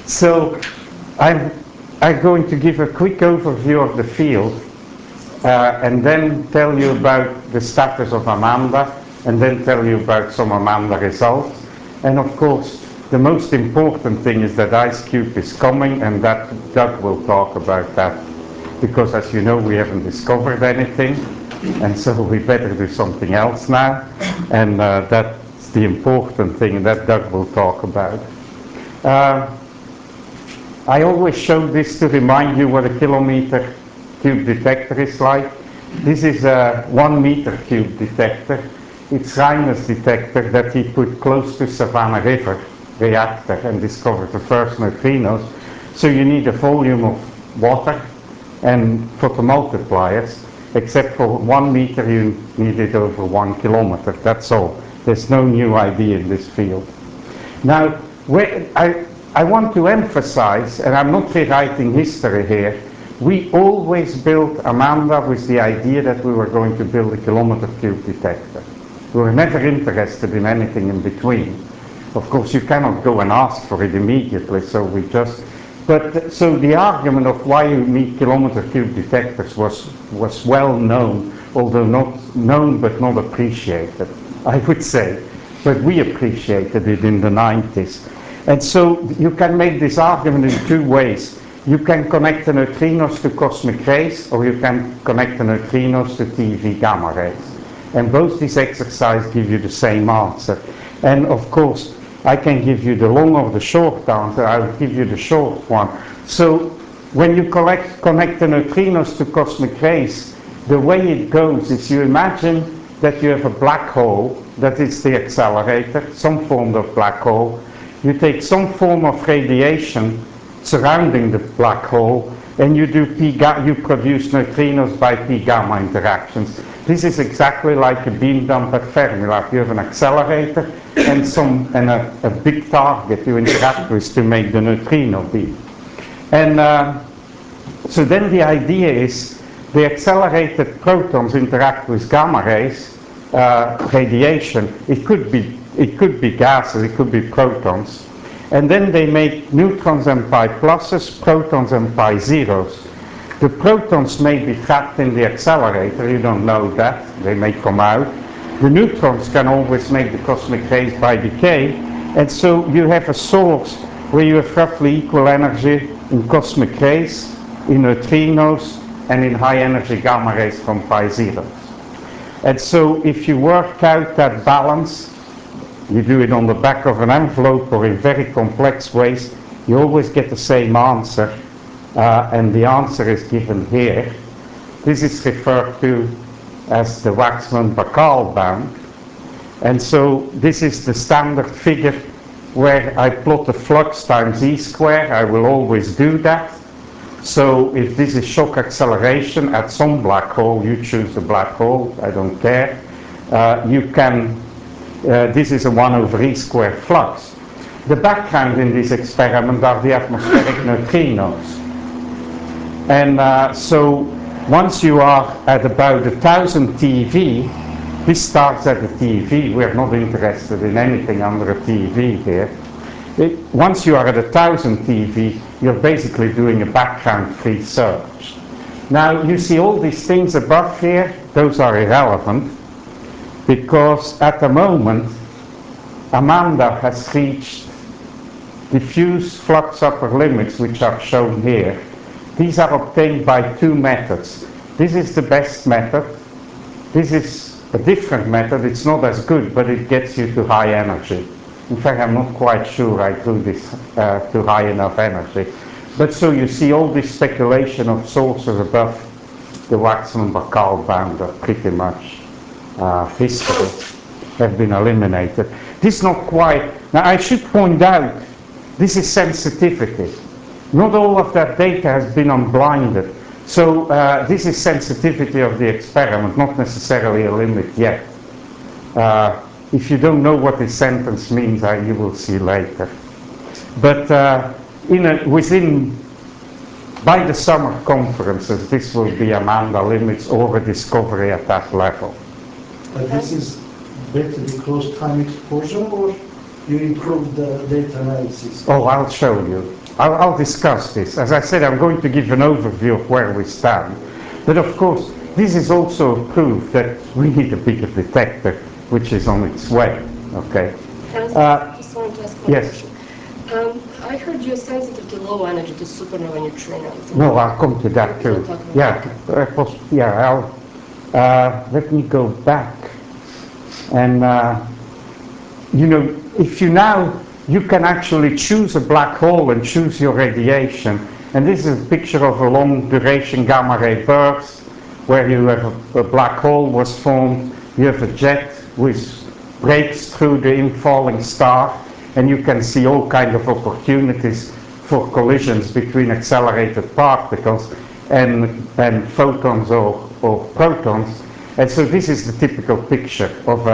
So I'm, I'm going to give a quick overview of the field and then tell you about the status of Amanda and then tell you about some Amanda results. And of course, the most important thing is that IceCube is coming, and that Doug will talk about that. Because as you know, we haven't discovered anything, and so we better do something else now. And that's the important thing that Doug will talk about. I always show this to remind you what a kilometer cube detector is like. This is a 1 meter cube detector. It's Reiner's detector that he put close to Savannah River reactor and discovered the first neutrinos. So you need a volume of water and photomultipliers, except for 1 meter you need it over 1 kilometer. That's all. There's no new idea in this field. Now, I want to emphasize, and I'm not rewriting history here, we always built Amanda with the idea that we were going to build a kilometer cube detector. We were never interested in anything in between. Of course, you cannot go and ask for it immediately, so we just... But so the argument of why you need kilometer cube detectors was well known, although not known but not appreciated, I would say. But we appreciated it in the 90s. And so you can make this argument in two ways. You can connect the neutrinos to cosmic rays, or you can connect the neutrinos to TV gamma rays. And both these exercises give you the same answer. And of course, I can give you the long or the short answer. I will give you the short one. So when you connect the neutrinos to cosmic rays, the way it goes is you imagine that you have a black hole, that is the accelerator, some form of black hole. You take some form of radiation surrounding the black hole, and you produce neutrinos by P gamma interactions. This is exactly like a beam dump at Fermilab. You have an accelerator and a big target you interact with to make the neutrino beam. And so then the idea is the accelerated protons interact with gamma rays, radiation. It could be gases, it could be protons. And then they make neutrons and pi pluses, protons and pi zeros. The protons may be trapped in the accelerator, you don't know that, they may come out. The neutrons can always make the cosmic rays by decay, and so you have a source where you have roughly equal energy in cosmic rays, in neutrinos, and in high energy gamma rays from pi zeros. And so if you work out that balance, you do it on the back of an envelope or in very complex ways, you always get the same answer, and the answer is given here. This is referred to as the Waxman-Bacall band, and so this is the standard figure where I plot the flux times E square. I will always do that. So if this is shock acceleration at some black hole, you choose the black hole, I don't care. This is a 1 over E squared flux. The background in this experiment are the atmospheric neutrinos. And so once you are at about 1000 TeV, this starts at a TeV, we're not interested in anything under a TeV here. Once you are at 1000 TeV, you're basically doing a background free search. Now you see all these things above here, those are irrelevant, because at the moment Amanda has reached diffuse flux upper limits, which are shown here. These are obtained by two methods. This is the best method. This is a different method. It's not as good, but it gets you to high energy. In fact, I'm not quite sure I do this to high enough energy. But so you see all this speculation of sources above the Waxman-Bacall band are pretty much history, have been eliminated. This is not quite... Now I should point out, this is sensitivity. Not all of that data has been unblinded. So this is sensitivity of the experiment, not necessarily a limit yet. If you don't know what this sentence means, you will see later. But by the summer conferences, this will be Amanda limits or a discovery at that level. But this is better because time exposure, or you improve the data analysis? Oh, I'll show you. I'll discuss this. As I said, I'm going to give an overview of where we stand. But of course, this is also proof that we need a bigger detector, which is on its way. Okay. Just wanted to ask one Yes. question. I heard you're sensitive to low energy, to supernova neutrinos. No, I'll come to that too. We'll talk about Yeah, let me go back. And, you know, if you can actually choose a black hole and choose your radiation. And this is a picture of a long duration gamma ray burst, where you have a black hole was formed, you have a jet which breaks through the infalling star, and you can see all kinds of opportunities for collisions between accelerated particles and photons or protons. And so this is the typical picture of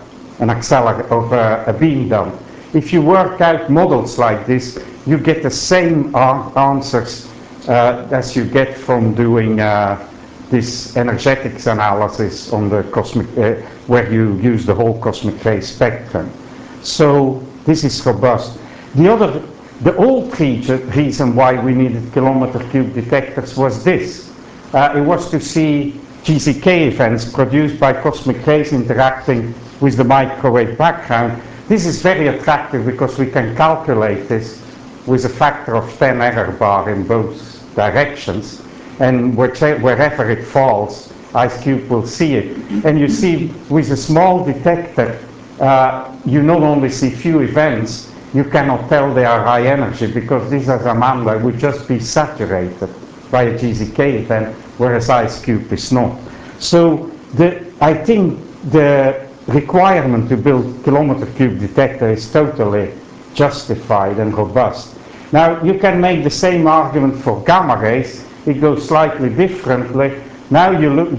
a beam dump. If you work out models like this, you get the same answers as you get from doing this energetics analysis on the cosmic, where you use the whole cosmic ray spectrum. So this is robust. The old reason why we needed kilometer cube detectors was this. It was to see GZK events produced by cosmic rays interacting with the microwave background. This is very attractive because we can calculate this with a factor of 10 error bar in both directions, and wherever it falls, IceCube will see it. And you see, with a small detector, you not only see few events, you cannot tell they are high energy, because this, as Amanda, would just be saturated by a GZK event, whereas IceCube is not. So I think the requirement to build kilometer cube detector is totally justified and robust. Now, you can make the same argument for gamma rays. It goes slightly differently. Now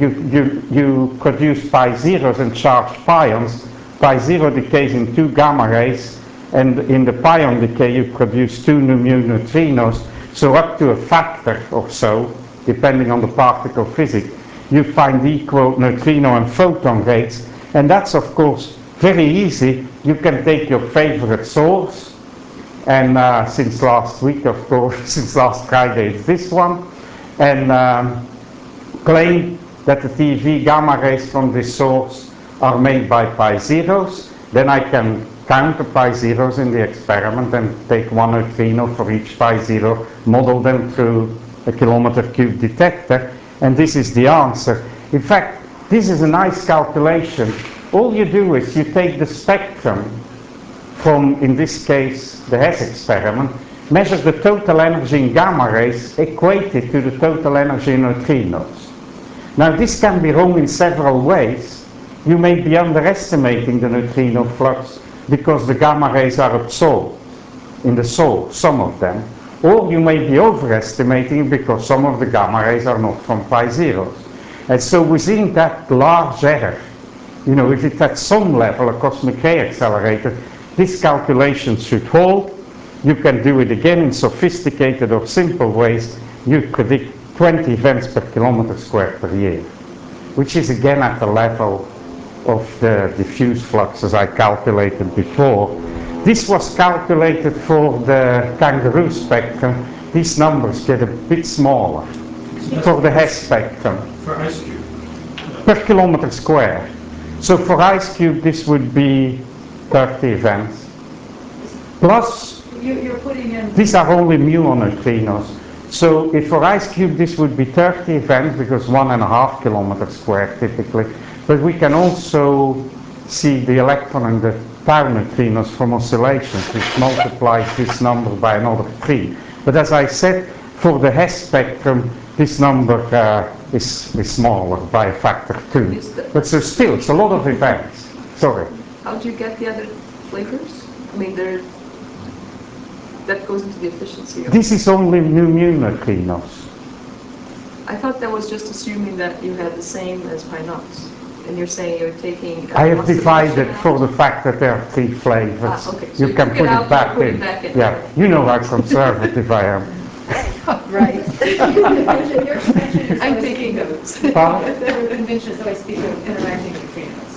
you produce pi zeros and charged pions. Pi zero decays in 2 gamma rays, and in the pion decay you produce 2 mu neutrinos. So up to a factor or so, depending on the particle physics, you find equal neutrino and photon rates. And that's, of course, very easy. You can take your favorite source, and since last week, of course, since last Friday, it's this one, and claim that the TeV gamma rays from this source are made by pi zeros. Then I can count the pi zeros in the experiment and take 1 neutrino for each pi zero, model them through a kilometer cube detector, and this is the answer. In fact, this is a nice calculation. All you do is you take the spectrum from, in this case, the Hess experiment, measure the total energy in gamma rays, equate it to the total energy in neutrinos. Now, this can be wrong in several ways. You may be underestimating the neutrino flux because the gamma rays are absorbed in the source, some of them. Or you may be overestimating because some of the gamma rays are not from pi zeros. And so within that large error, you know, if it's at some level a cosmic ray accelerator, this calculation should hold. You can do it again in sophisticated or simple ways. You predict 20 events per kilometer squared per year, which is again at the level of the diffuse flux as I calculated before. This was calculated for the kangaroo spectrum. These numbers get a bit smaller for the Hess spectrum. For IceCube? Per kilometer square. So for IceCube this would be 30 events. Plus, You're putting in... these are only muon neutrinos. So if for IceCube this would be 30 events, because 1.5 kilometers squared typically. But we can also see the electron and the tau neutrinos from oscillations, which multiplies this number by another 3. But as I said, for the Hess spectrum, this number is smaller by a factor 2. But so still, it's a lot of events. Sorry. How do you get the other flavors? I mean, that goes into the efficiency of... This is only mu neutrinos. I thought that was just assuming that you had the same as pi naughts. And you're saying you're taking... I have divided for the fact that there are 3 flavors. Okay. So you can put it back in. Yeah, you know how conservative I am. Right. Your convention is I'm always taking speak notes. of, your convention is always speak of interacting neutrinos.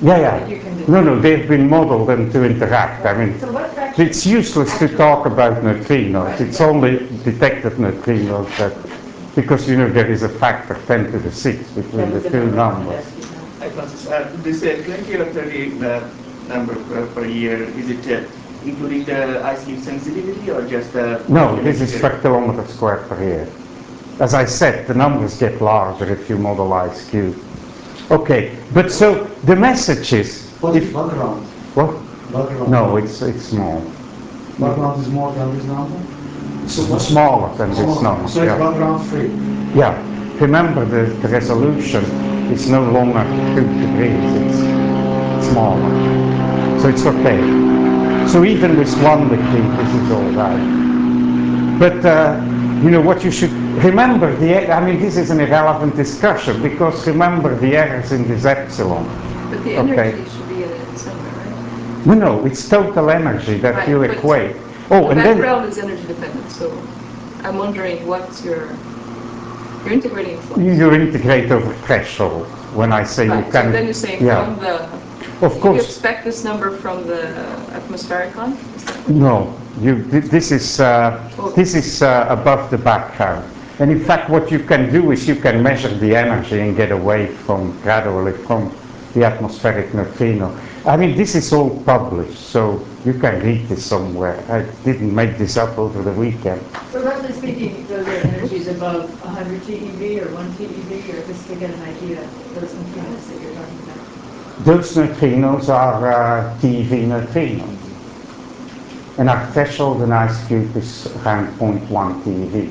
Yeah, that you yeah. can do. No, they've been modeled and to interact. I mean, So what fraction? it's useless to talk about neutrinos. It's only detected neutrinos that, because you know there is a factor 10 to the 6 between the two numbers. Hi, Francis. This 20 or 30 number per year, is it including the ICU sensitivity or just the... No, this is per kilometer square per year. As I said, the numbers get larger if you model ice cube. Okay, but so the message is... What is background? What? Background. No, it's small. Background is more than this number? So Smaller than this Smaller. number. So it's Yeah. background free. Yeah. Remember, the resolution is no longer 2 degrees, it's smaller. So it's okay. So even with 1 degree, this is all right. But, you know, what you should remember, I mean, this is an irrelevant discussion, because remember the errors in this epsilon. But the energy should be in it somewhere, right? No, it's total energy that Right, you but equate. The Oh, and then... background is energy dependent, so I'm wondering what's you're integrating flux. You integrate over threshold. When I say Right, you can... so then you're saying yeah. from the... Of You course. expect this number from the atmosphericon? Is that what No, this is above the background. And in fact, what you can do is you can measure the energy and get away gradually from the atmospheric neutrino. I mean, this is all published, so you can read this somewhere. I didn't make this up over the weekend. So roughly speaking, those are energies above 100 TeV or 1 TeV, or just to get an idea, those neutrinos that you're talking about? Those neutrinos are TeV neutrinos. And our threshold in ice cube is around 0.1 TeV.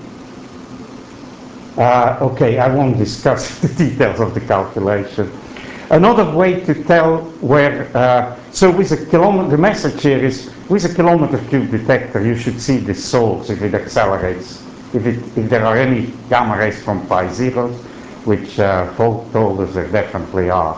Okay, I won't discuss the details of the calculation. Another way to tell where, so with a kilometer, the message here is, with a kilometer cube detector, you should see the source if it accelerates. If there are any gamma rays from pi zeros, which Volk told us there definitely are.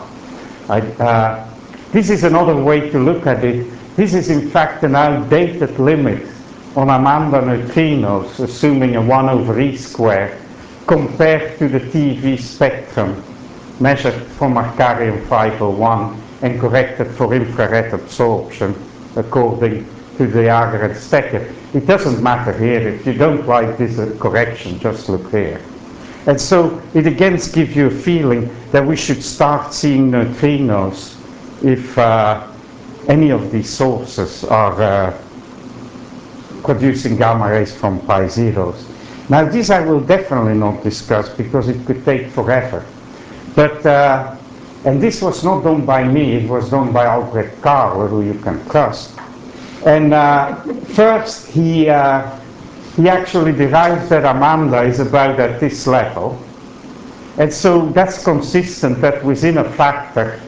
This is another way to look at it. This is in fact an outdated limit on Amanda neutrinos, assuming a 1 over E square, compared to the TeV spectrum measured from Arcarium 501 and corrected for infrared absorption according to the Jager and Stecker. It doesn't matter here. If you don't like this correction, just look here. And so it again gives you a feeling that we should start seeing neutrinos if any of these sources are producing gamma rays from pi zeros. Now this I will definitely not discuss because it could take forever. But, and this was not done by me, it was done by Albrecht Karler, who you can trust. And first he actually derives that Amanda is about at this level. And so that's consistent that within a factor,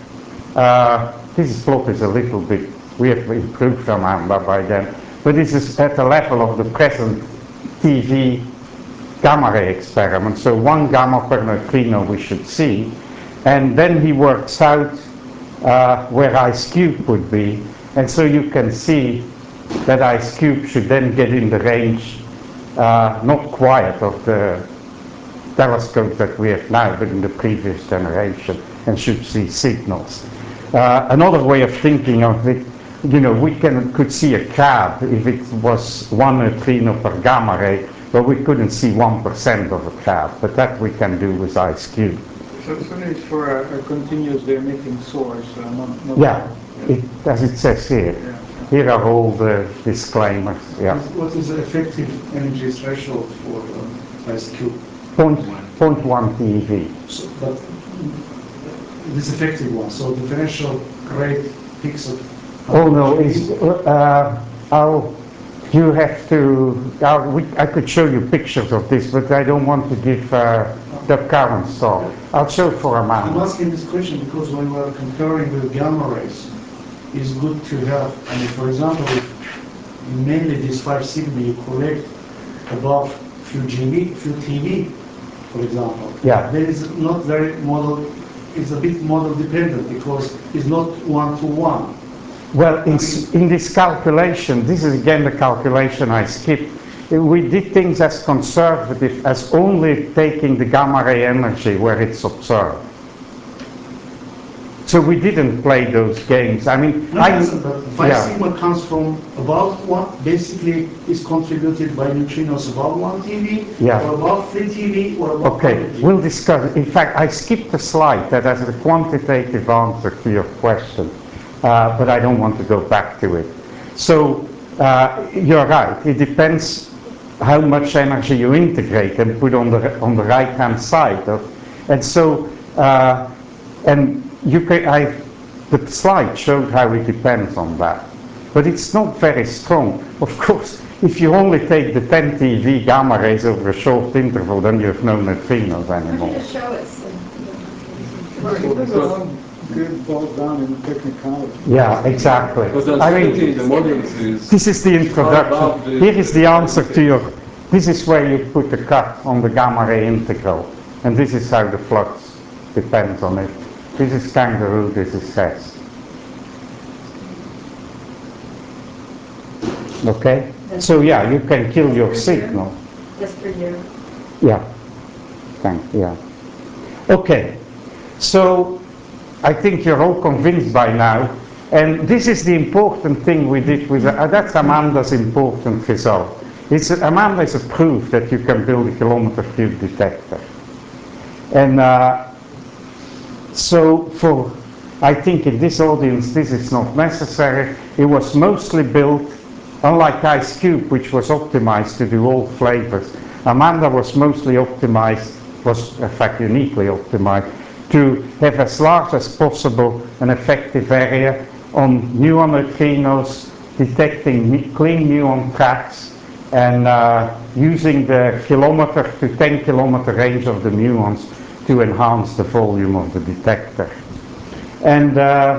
this plot is a little bit, we have improved Amanda by then, but this is at the level of the present TeV gamma ray experiment. So 1 gamma per neutrino we should see. And then he works out where ice cube would be. And so you can see that ice cube should then get in the range, not quite of the telescope that we have now, but in the previous generation, and should see signals. Another way of thinking of it, you know, we could see a crab if it was 1 neutrino per gamma ray, but we couldn't see 1% of a crab, but that we can do with ice cube. So it's for a continuously emitting source, not yeah, as it says here. Yeah. Here are all the disclaimers. Yeah. What is the effective energy threshold for ice cube? 0.1 TeV. So, but this effective one, so differential rate peaks at... Oh no, it's, you have to, I could show you pictures of this, but I don't want to give the current talk. I'll show for a I'm moment. asking this question because when we are comparing with gamma rays, it's good to have, I mean, for example, if mainly this 5 sigma you collect above few TeV, for example, Yeah. there is not very model, it's a bit model dependent because it's not 1-to-1. Well, in this calculation, this is again the calculation I skipped. We did things as conservative as only taking the gamma ray energy where it's observed. So we didn't play those games. I mean, No, listen, but 5 yeah. sigma comes from about one, basically is contributed by neutrinos above 1 TeV, Yeah. or above 3 TeV, or above Okay, 100 TeV. we'll discuss. In fact, I skipped a slide that has a quantitative answer to your question, but I don't want to go back to it. So you're right. It depends how much energy you integrate and put on the right-hand side. And so, and you can. The slide showed how it depends on that, but it's not very strong. Of course, if you only take the 10 TeV gamma rays over a short interval, then you have no neutrinos Why don't you anymore. just show us? It all good boils down in technicality. Yeah, exactly. Because the I uncertainty mean, in the models is this is the above introduction. the- Here is the answer to your. This is where you put the cut on the gamma ray integral, and this is how the flux depends on it. This is kangaroo. This is SES. Okay. So yeah, you can kill your signal. Just for you. Yeah. Yeah. Okay. So I think you're all convinced by now. And this is the important thing we did with, that's Amanda's important result. Amanda is a proof that you can build a kilometer cube detector. And so for, I think in this audience this is not necessary. It was mostly built, unlike IceCube, which was optimized to do all flavors. Amanda was mostly optimized, was in fact uniquely optimized, to have as large as possible an effective area on muon neutrinos, detecting clean muon tracks, and using the kilometer to 10 kilometer range of the muons to enhance the volume of the detector. And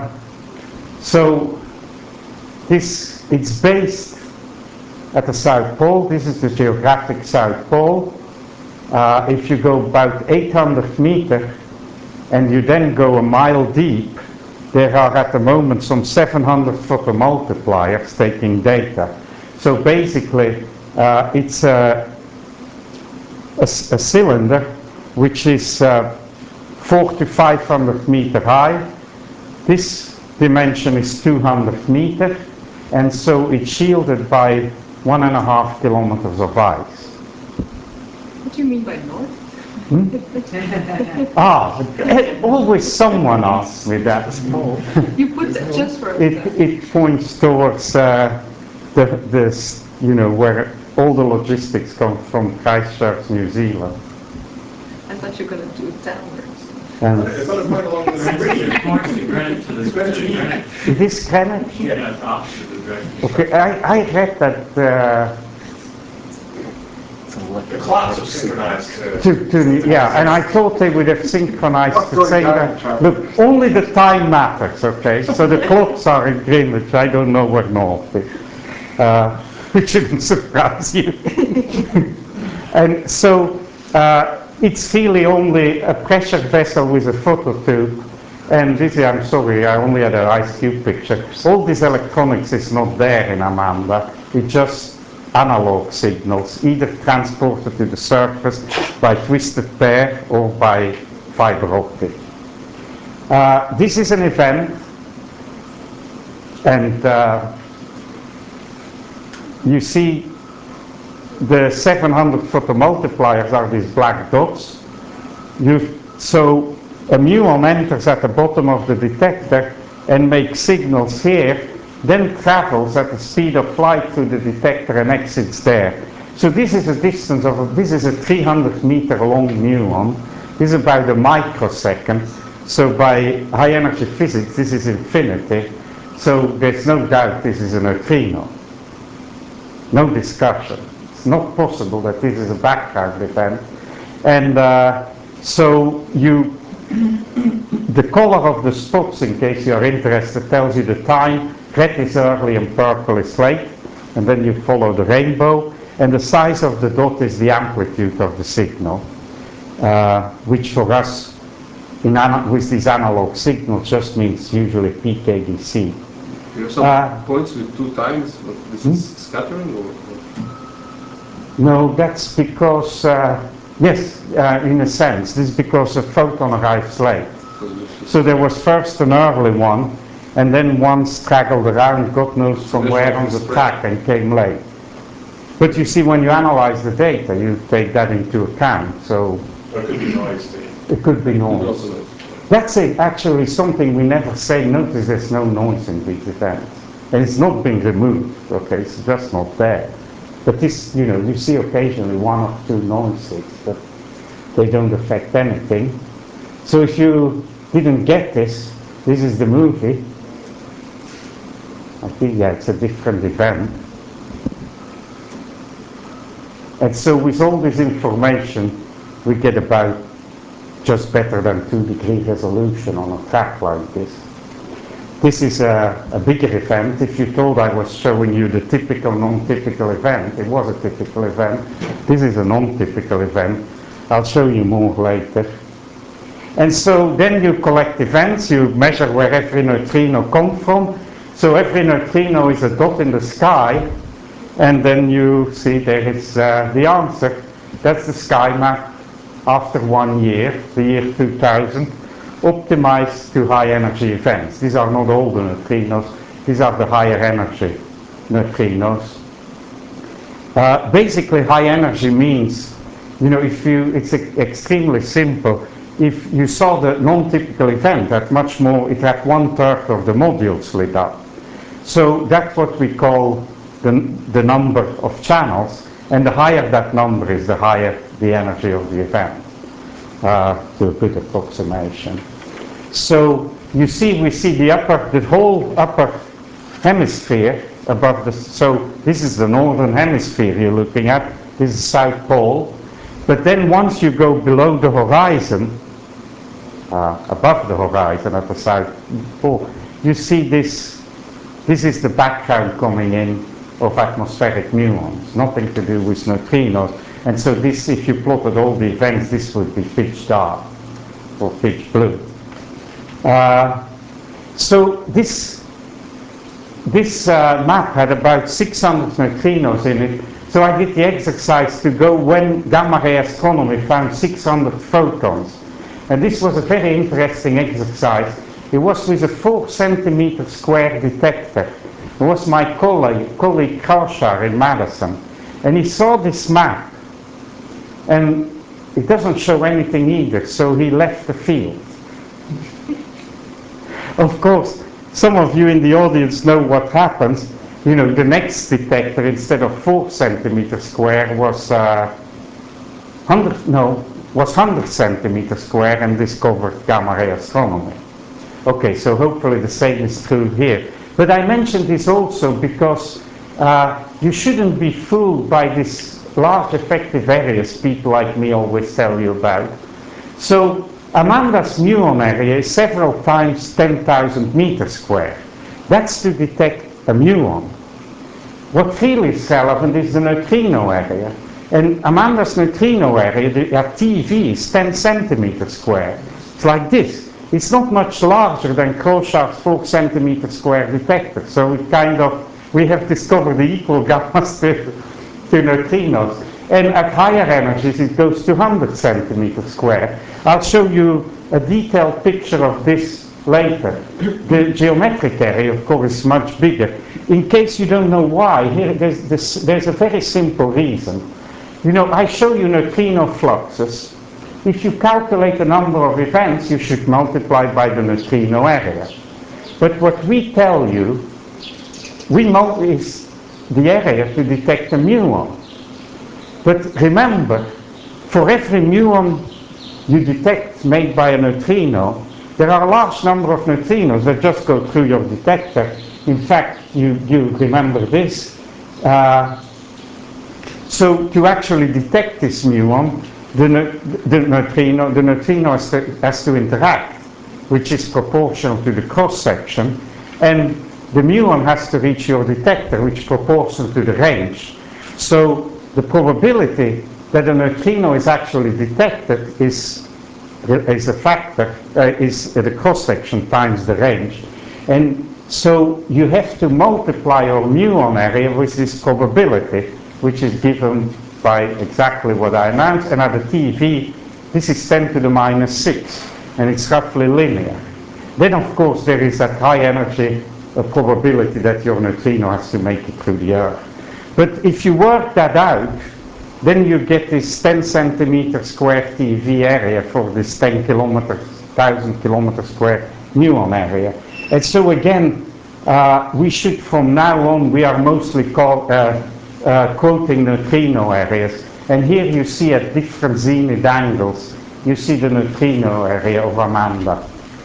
so it's based at the South Pole. This is the geographic South Pole. If you go about 800 meters and you then go a mile deep, there are at the moment some 700 photomultipliers taking data. So basically it's a cylinder which is 400 to 500 meters high. This dimension is 200 meters, and so it's shielded by 1.5 kilometers of ice. What do you mean by north? Always someone asks me that. You put that just for us. It points towards you know, where all the logistics come from, Christchurch, New Zealand. I thought you were going to do it downwards. And It's not a point along the bridge. Points to Greenwich, to the Greenwich. it is Greenwich? Yeah, it's opposite the Greenwich. Okay, I read that The clocks are synchronized. yeah, and I thought they would have synchronized the same. Look, only the time matters, okay? So the clocks are in Greenwich. I don't know where north is, which shouldn't surprise you. And so it's really only a pressure vessel with a phototube. And this, I'm sorry, I only had an IceCube picture. All this electronics is not there in Amanda. It's just analog signals, either transported to the surface by twisted pair or by fiber optic. This is an event, and you see the 700 photomultipliers are these black dots. So a muon enters at the bottom of the detector and makes signals here, then travels at the speed of light through the detector and exits there. So this is a distance of, this is a 300 meter long muon. This is about a microsecond. So by high energy physics, this is infinity. So there's no doubt this is a neutrino. No discussion. It's not possible that this is a background event. And so the color of the spots, in case you're interested, tells you the time. Red is early and purple is late, and then you follow the rainbow. And the size of the dot is the amplitude of the signal, which for us, with these analog signals, just means usually PKDC. You have some points with 2 times, but this is scattering or? No, that's because, yes, in a sense, this is because a photon arrives late. Because So there was first an early one, and then one straggled around, God knows from where on the track, and came late. But you see, when you analyze the data, you take that into account. So There could be noise too. it could be noise. That's actually something we never say. Notice there's no noise in these events. And it's not been removed, okay? It's just not there. But this, you know, you see occasionally one or two noises, but they don't affect anything. So if you didn't get this, this is the movie. I think, yeah, it's a different event. And so with all this information, we get about just better than 2-degree resolution on a track like this. This is a bigger event. If you thought I was showing you the typical, non-typical event, it was a typical event. This is a non-typical event. I'll show you more later. And so then you collect events, you measure where every neutrino comes from. So every neutrino is a dot in the sky, and then you see there is the answer. That's the sky map after 1 year, the year 2000, optimized to high energy events. These are not all the neutrinos, these are the higher energy neutrinos. Basically, high energy means, you know, it's extremely simple. If you saw the non-typical event, that much more, it had 1/3 of the modules lit up. So that's what we call the number of channels, and the higher that number is, the higher the energy of the event, to a good approximation. So you see, we see the whole upper hemisphere above the, so this is the northern hemisphere you're looking at, this is South Pole. But then once you go below the horizon, above the horizon at the South Pole, you see this is the background coming in of atmospheric muons, nothing to do with neutrinos. And so this, if you plotted all the events, this would be pitch dark or pitch blue. So this map had about 600 neutrinos in it. So I did the exercise to go when gamma ray astronomy found 600 photons. And this was a very interesting exercise. It was with a 4 centimeter square detector. It was my colleague Kaushar in Madison. And he saw this map. And it doesn't show anything either, so he left the field. Of course, some of you in the audience know what happens. You know, the next detector, instead of 4 centimeters square, was 100 centimeters square and discovered gamma ray astronomy. Okay, so hopefully the same is true here. But I mentioned this also because you shouldn't be fooled by this large effective areas people like me always tell you about. So Amanda's muon area is several times 10,000 meters square. That's to detect a muon. What really is relevant is the neutrino area. And Amanda's neutrino area, the TeV, is 10 centimeters square. It's like this. It's not much larger than Kraushar's 4 centimeter square detector. So it kind of, we have discovered the equal gammas to neutrinos. And at higher energies, it goes to 100 centimeters square. I'll show you a detailed picture of this later. The geometric area, of course, is much bigger. In case you don't know why, here there's a very simple reason. You know, I show you neutrino fluxes. If you calculate the number of events, you should multiply by the neutrino area. But what we tell you, is the area to detect a muon. But remember, for every muon you detect made by a neutrino, there are a large number of neutrinos that just go through your detector. In fact, you remember this. So to actually detect this muon, the neutrino has to interact, which is proportional to the cross-section, and the muon has to reach your detector, which is proportional to the range. So the probability that a neutrino is actually detected is a factor, is the cross-section times the range. And so you have to multiply your muon area with this probability, which is given by exactly what I announced. And at the TeV, this is 10⁻⁶, and it's roughly linear. then of course there is that high energy probability that your neutrino has to make it through the Earth. But if you work that out, then you get this 10 centimeter square TeV area for this 10 kilometers, 1,000 kilometer square muon area. And so again, we should from now on, we are mostly quoting neutrino areas. And here you see at different zenith angles, you see the neutrino area of Amanda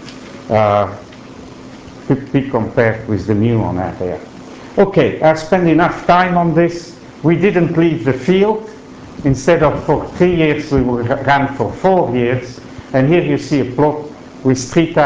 could be compared with the muon area. Okay, I spent enough time on this. We didn't leave the field. Instead of for 3 years, we ran for 4 years. And here you see a plot with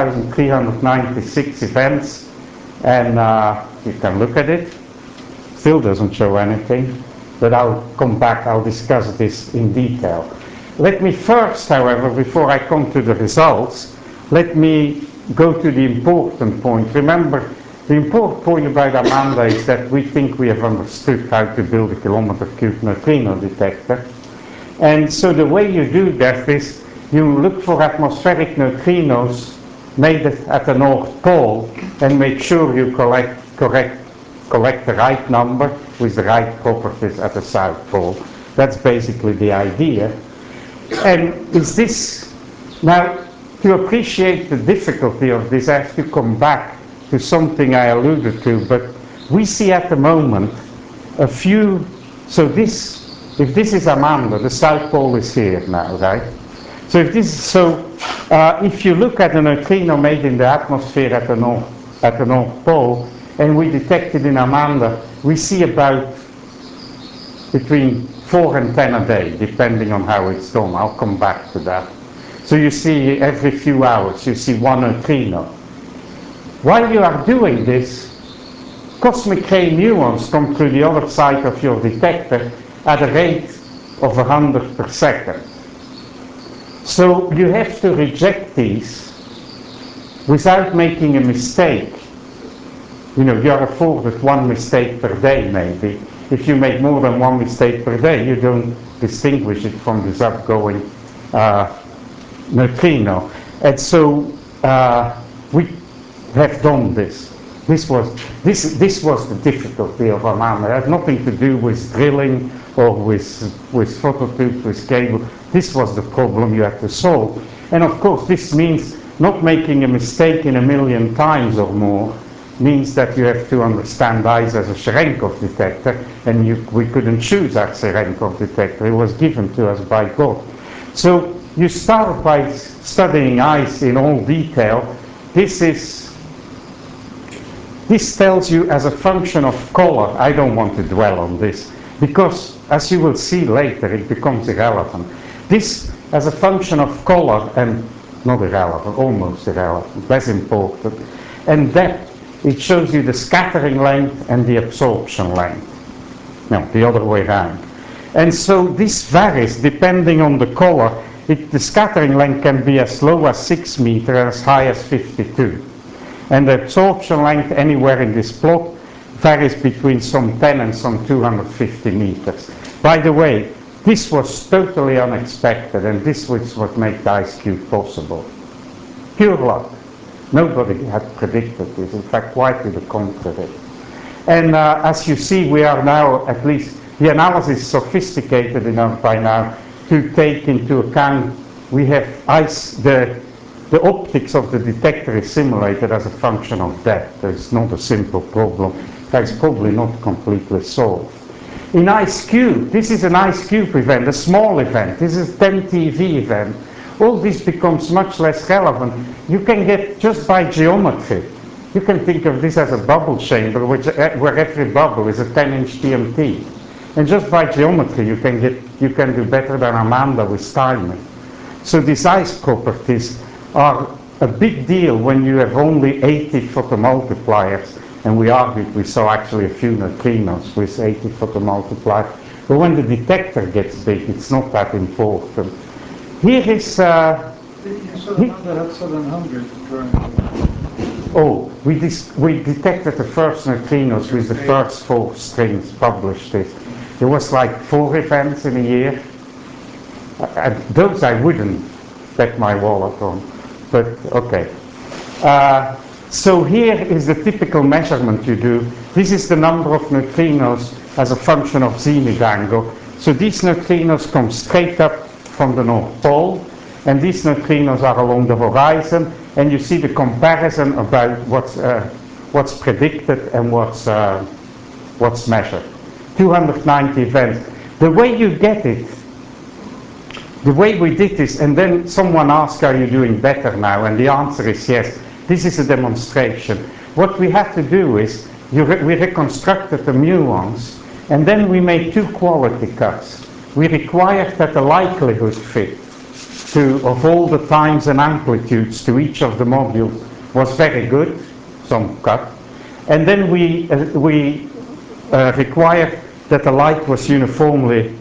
3,396 events. And you can look at it. Still doesn't show anything. But I'll come back, I'll discuss this in detail. Let me first, however, before I come to the results, let me go to the important point. Remember, the important point about Amanda is that we think we have understood how to build a kilometer cube neutrino detector. And so the way you do that is you look for atmospheric neutrinos made at the North Pole and make sure you collect the right number with the right properties at the South Pole. That's basically the idea. And is this, now to appreciate the difficulty of this, I have to come back to something I alluded to, but we see at the moment a few, so this, if this is Amanda, the South Pole is here now, right? So if this, if you look at a neutrino made in the atmosphere at the North Pole, and we detect it in Amanda, we see about between 4 and 10 a day, depending on how it's done. I'll come back to that. So you see every few hours, you see one neutrino. While you are doing this, cosmic ray muons come through the other side of your detector at a rate of 100 per second. So you have to reject these without making a mistake. You know, you are afforded one mistake per day maybe. If you make more than one mistake per day, you don't distinguish it from this outgoing neutrino. And so we have done this. This was the difficulty of Amanda. It had nothing to do with drilling or with phototubes, with cable. This was the problem you had to solve. And of course, this means not making a mistake in 1,000,000 times or more, means that you have to understand ice as a Cherenkov detector, and we couldn't choose that Cherenkov detector. It was given to us by God. So you start by studying ice in all detail. This tells you as a function of color. I don't want to dwell on this, because as you will see later, it becomes irrelevant. This as a function of color, and not irrelevant, almost irrelevant, less important, and depth. It shows you the scattering length and the absorption length. No, the other way around. And so this varies depending on the color. The scattering length can be as low as 6 meters and as high as 52. And the absorption length anywhere in this plot varies between some 10 and some 250 meters. By the way, this was totally unexpected, and this was what made the IceCube possible. Pure luck. Nobody had predicted this, in fact, quite to the contrary. And as you see, we are now, at least, the analysis is sophisticated enough by now to take into account, we have the optics of the detector is simulated as a function of depth. It's not a simple problem. That's probably not completely solved. In IceCube, this is an IceCube event, a small event. This is a 10 TeV event. All this becomes much less relevant. You can get, just by geometry, you can think of this as a bubble chamber where every bubble is a 10-inch TMT. And just by geometry, you can do better than Amanda with timing. So these ice properties are a big deal when you have only 80 photomultipliers. And we argued, we saw actually a few neutrinos with 80 photomultipliers. But when the detector gets big, it's not that important. Here is... You said Amanda had 700 during... Oh, we detected the first neutrinos with the first 4 strings published. There was like 4 events in a year. Those I wouldn't bet my wallet on, but okay. So here is the typical measurement you do. This is the number of neutrinos as a function of zenith angle. So these neutrinos come straight up from the North Pole, and these neutrinos are along the horizon, and you see the comparison about what's predicted and what's measured. 290 events. The way you get it, the way we did this, and then someone asked, are you doing better now? And the answer is yes. This is a demonstration. What we had to do is, we reconstructed the muons, and then we made two quality cuts. We required that the likelihood fit of all the times and amplitudes to each of the modules was very good, some cut. And then we required that the light was uniformly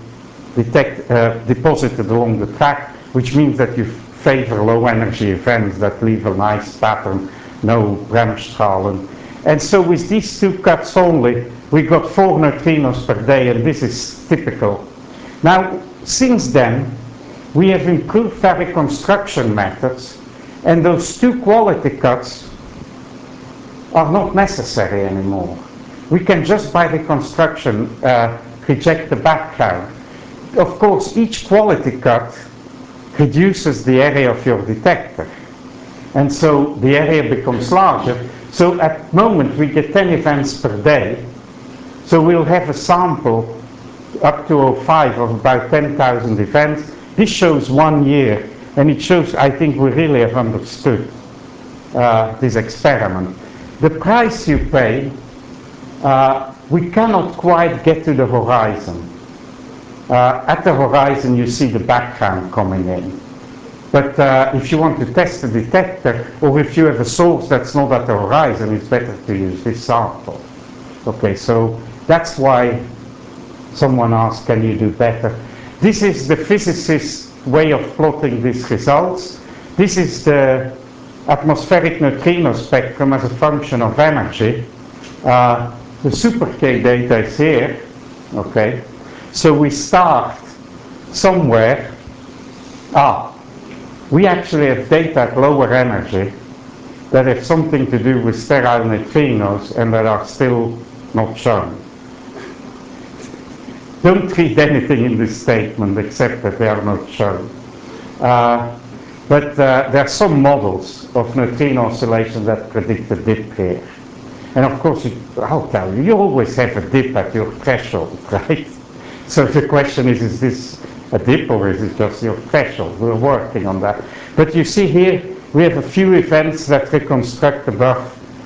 deposited along the track, which means that you favor low energy events that leave a nice pattern, no Bremsstrahlen. And so with these two cuts only, we got 4 neutrinos per day, and this is typical. Now, since then, we have improved our reconstruction methods, and those two quality cuts are not necessary anymore. We can just by reconstruction reject the background. Of course, each quality cut reduces the area of your detector, and so the area becomes larger. So at the moment we get 10 events per day, so we'll have a sample up to 05 of about 10,000 events. This shows 1 year, and it shows, I think we really have understood this experiment. The price you pay, we cannot quite get to the horizon. At the horizon you see the background coming in. But if you want to test the detector, or if you have a source that's not at the horizon, it's better to use this sample. Okay, so that's why someone asked, can you do better? This is the physicist's way of plotting these results. This is the atmospheric neutrino spectrum as a function of energy. The super K data is here, okay? So we start somewhere. We actually have data at lower energy that have something to do with sterile neutrinos and that are still not shown. Don't read anything in this statement except that they are not shown. But there are some models of neutrino oscillations that predict a dip here. And of course, I'll tell you, you always have a dip at your threshold, right? So the question is this a dip or is it just your threshold? We're working on that. But you see here, we have a few events that reconstruct above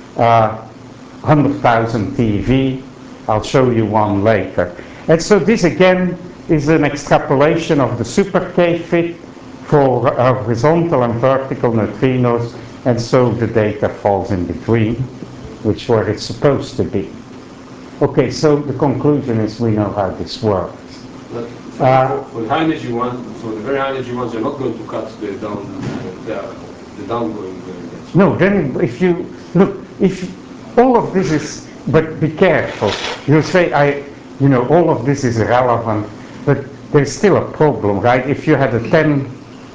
100,000 TeV. I'll show you one later. And so this again is an extrapolation of the super K fit for horizontal and vertical neutrinos, and so the data falls in between, which where it's supposed to be. Okay, so the conclusion is we know how this works. But for the high energy one, for the very high energy ones, you're not going to cut the downgoing. No, then if you look, if all of this is, but be careful. You say all of this is irrelevant, but there's still a problem, right? If you had a 10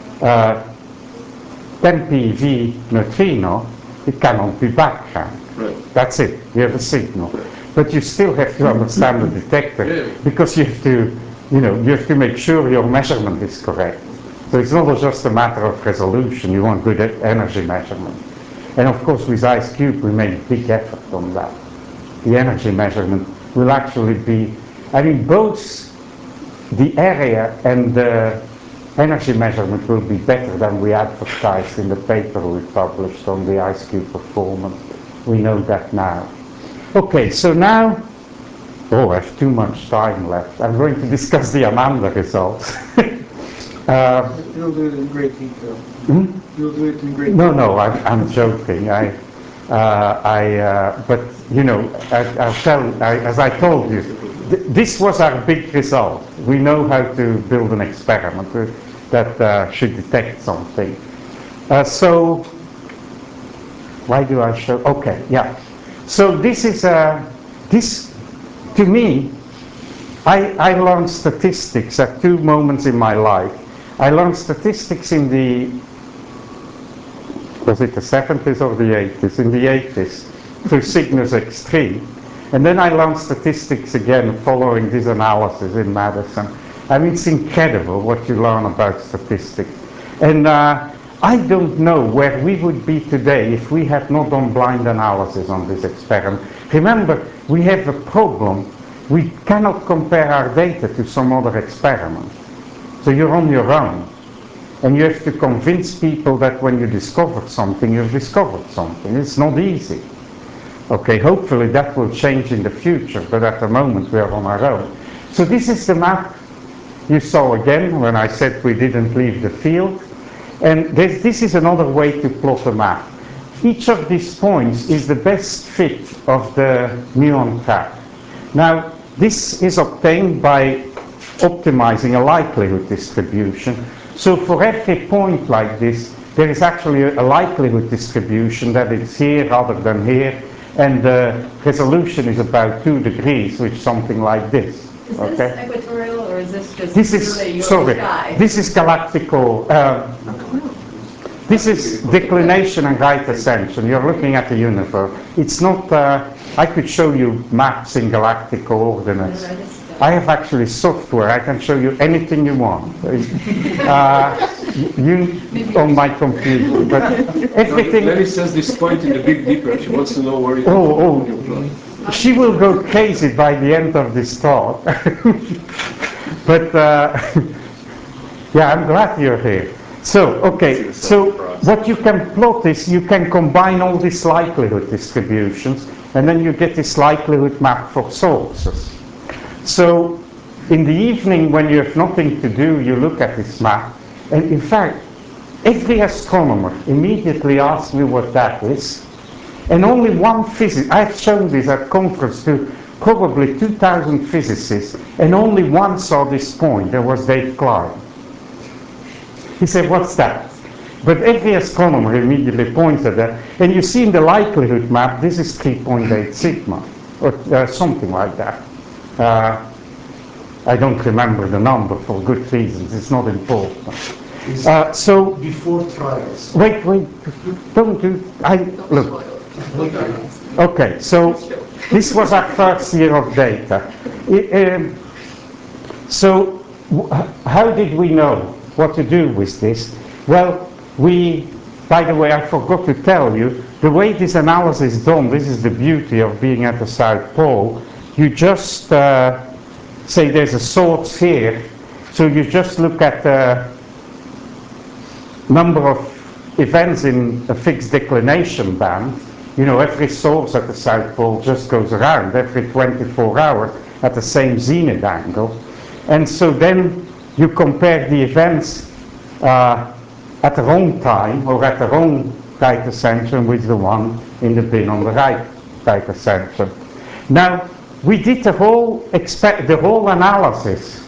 PeV neutrino, it cannot be background. Right. That's it. You have a signal. Right. But you still have to understand the detector, because you have to make sure your measurement is correct. So it's not just a matter of resolution. You want good energy measurement. And of course, with IceCube, we made a big effort on that. The energy measurement will actually be, both the area and the energy measurement will be better than we advertised in the paper we published on the IceCube performance. We know that now. Okay, so now, I have too much time left. I'm going to discuss the Amanda results. You'll do it in great detail. You'll do it in great detail. No, I'm joking. But I'll tell, as I told you, this was our big result. We know how to build an experiment that should detect something. So, why do I show? Okay, yeah. So this is to me, I learned statistics at 2 moments in my life. I learned statistics in the Was it the 70s or the 80s? In the 80s, through Cygnus X3. And then I learned statistics again following this analysis in Madison. I mean, it's incredible what you learn about statistics. And I don't know where we would be today if we had not done blind analysis on this experiment. Remember, we have a problem. We cannot compare our data to some other experiment. So you're on your own. And you have to convince people that when you discover something, you've discovered something. It's not easy. Okay, hopefully that will change in the future, but at the moment we are on our own. So this is the map you saw again when I said we didn't leave the field. And this is another way to plot a map. Each of these points is the best fit of the muon trap. Now, this is obtained by optimizing a likelihood distribution. So for every point like this, there is actually a likelihood distribution that it's here rather than here, and the resolution is about 2 degrees, which is something like this. Is okay? this equatorial, or is this just This really is, your sorry, sky? this is galactical. This is declination and right ascension. You're looking at the universe. It's not, I could show you maps in galactic coordinates. I have actually software. I can show you anything you want. On my computer. But everything. Lenny says this point in the Big Dipper. She wants to know where you Oh, she will go crazy by the end of this talk. But yeah, I'm glad you're here. So, okay, so what you can plot is you can combine all these likelihood distributions, and then you get this likelihood map for sources. So, in the evening when you have nothing to do, you look at this map, and in fact, every astronomer immediately asks me what that is, and only one physicist, I've shown this at conference to probably 2,000 physicists, and only one saw this point. There was Dave Klein. He said, what's that? But every astronomer immediately points at that. And you see in the likelihood map, this is 3.8 sigma, or something like that. I don't remember the number for good reasons. It's not important. So before trials. Wait, don't do. Look. Okay, so this was our first year of data. So how did we know what to do with this? Well, by the way, I forgot to tell you, the way this analysis is done, this is the beauty of being at the South Pole, you just say there's a source here, so you just look at the number of events in a fixed declination band. You know, every source at the South Pole just goes around every 24 hours at the same zenith angle. And so then you compare the events at the wrong time or at the wrong right ascension with the one in the bin on the right ascension. Now, we did the whole analysis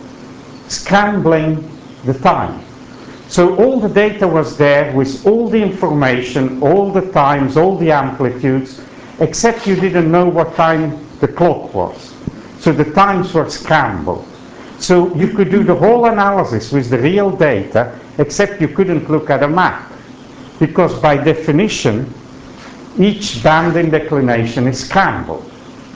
scrambling the time. So all the data was there with all the information, all the times, all the amplitudes, except you didn't know what time the clock was. So the times were scrambled. So you could do the whole analysis with the real data, except you couldn't look at a map. Because by definition, each band in declination is scrambled.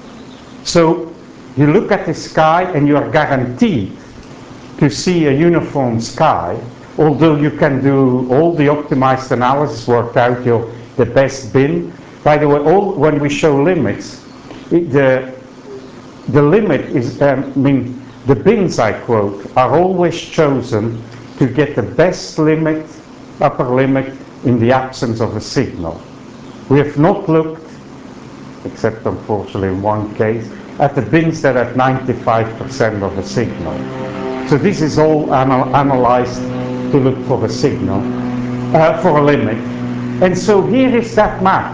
So you look at the sky and you are guaranteed to see a uniform sky, although you can do all the optimized analysis, work out the best bin. By the way, when we show limits, the limit is, the bins I quote are always chosen to get the best limit, upper limit, in the absence of a signal. We have not looked, except unfortunately in one case, at the bins that have 95% of a signal. So this is all analyzed to look for a signal, for a limit. And so here is that map.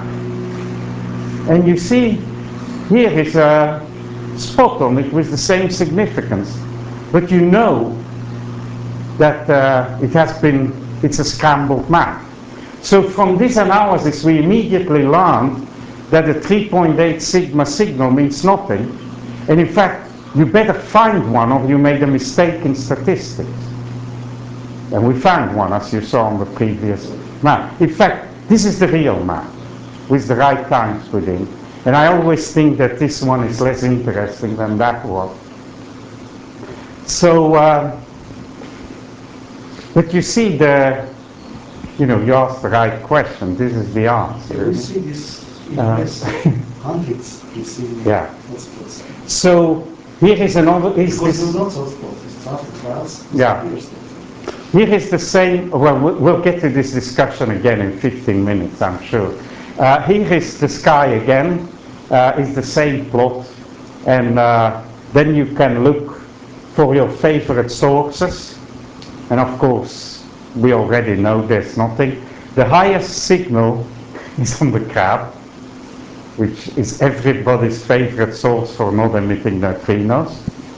And you see, here is a spot on it with the same significance. But you know that it's a scrambled map. So from this analysis, we immediately learned that a 3.8 sigma signal means nothing. And in fact, you better find one or you made a mistake in statistics. And we found one, as you saw on the previous map. In fact, This is the real map with the right times put in. And I always think that this one is less interesting than that one. So, but you see you asked the right question. This is the answer. We see this in hundreds. We see Yeah. hotspots. So here is another. Because there's not hotspots, it's traffic clouds. Yeah. Here is the same. Well, we'll get to this discussion again in 15 minutes, I'm sure. Here is the sky again. It's the same plot, and then you can look for your favorite sources. And of course, we already know there's nothing. The highest signal is on the crab, which is everybody's favorite source for not emitting neutrinos.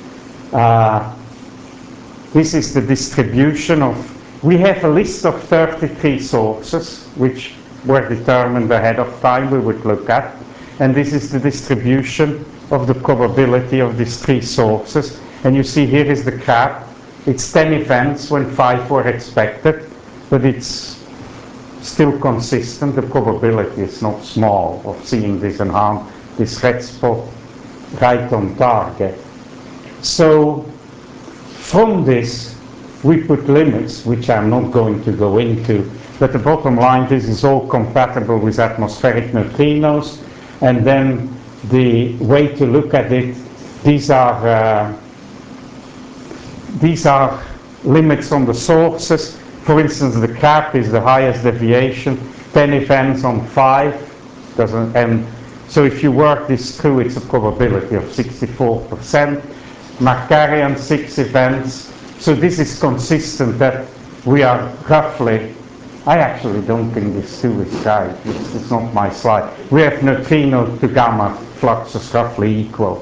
This is the distribution of, we have a list of 33 sources, which were determined ahead of time we would look at. And this is the distribution of the probability of these 3 sources. And you see here is the crab. It's 10 events when 5 were expected, but it's still consistent. The probability is not small of seeing this this red spot right on target. So from this, we put limits, which I'm not going to go into, but the bottom line, this is all compatible with atmospheric neutrinos. And then the way to look at it, these are limits on the sources. For instance, the cap is the highest deviation, 10 events on 5. And so if you work this through, it's a probability of 64%. Markarian, 6 events. So this is consistent that we are roughly, I actually don't think this 2 is right. It's not my slide. We have neutrino to gamma fluxes roughly equal.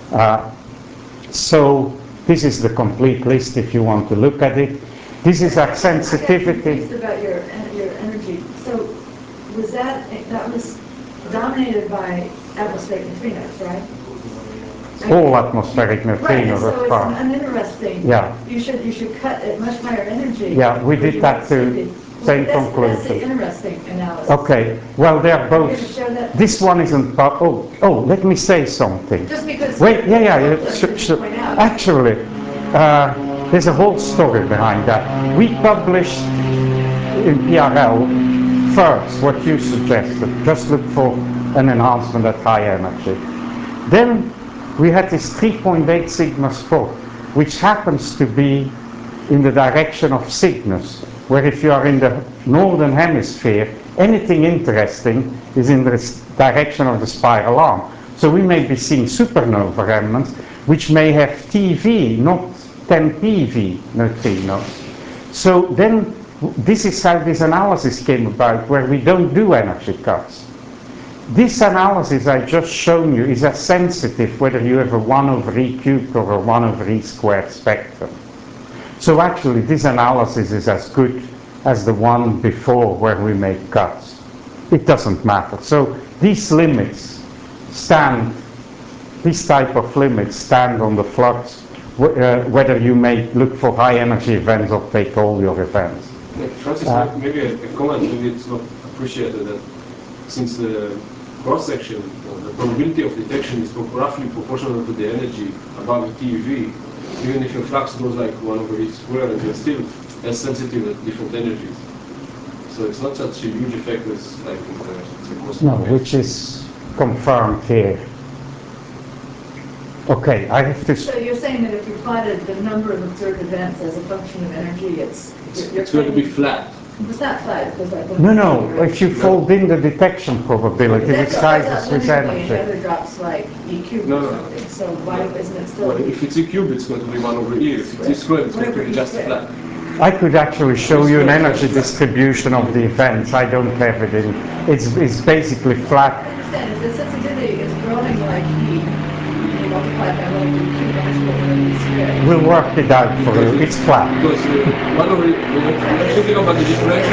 So this is the complete list if you want to look at it. This is our sensitivity. I'm confused about your energy. So was that was dominated by atmospheric neutrinos, right? All atmospheric neutrinos, right, so of it's course. uninteresting. Yeah. You should cut at much higher energy. Yeah, we did that too. Same conclusion. That's the interesting analysis. Okay, well they're both. Show that? This one isn't. Let me say something. Just because. Wait, Actually, there's a whole story behind that. We published in PRL first what you suggested. Just look for an enhancement at high energy. Then we had this 3.8 sigma spot, which happens to be in the direction of Cygnus, where if you are in the northern hemisphere, anything interesting is in the direction of the spiral arm. So we may be seeing supernova remnants, which may have TeV, not 10 PeV neutrinos. So then this is how this analysis came about, where we don't do energy cuts. This analysis I just shown you is as sensitive whether you have a 1/e cubed or a 1/e squared spectrum. So actually this analysis is as good as the one before where we make cuts. It doesn't matter. So these limits stand, these type of limits stand on the flux, whether you may look for high energy events or take all your events. Francis, maybe a comment, maybe it's not appreciated that since the cross-section, the probability of detection is roughly proportional to the energy above the TeV, even if your flux goes like 1/e squared, you're still as sensitive at different energies. So it's not such a huge effect as like in the cross. No, which is confirmed here. Okay, I have to. So you're saying that if you plotted the number of observed events as a function of energy, it's going to be flat. It's not flat, because like No, if you fold in the detection probability, which rises with energy. The other drops like E cubed or something, so why isn't it still? Well, if it's E cubed, it's going to be 1/e. If it's E squared, it's going to be just flat. I could actually show you an energy distribution of the events. I don't have it in. It's basically flat. I understand. If the sensitivity is growing like E, you multiply by 1/e cubed, that's what 1/e squared. We'll work it out for you. It's flat. Because 1/e, you're thinking about the differential.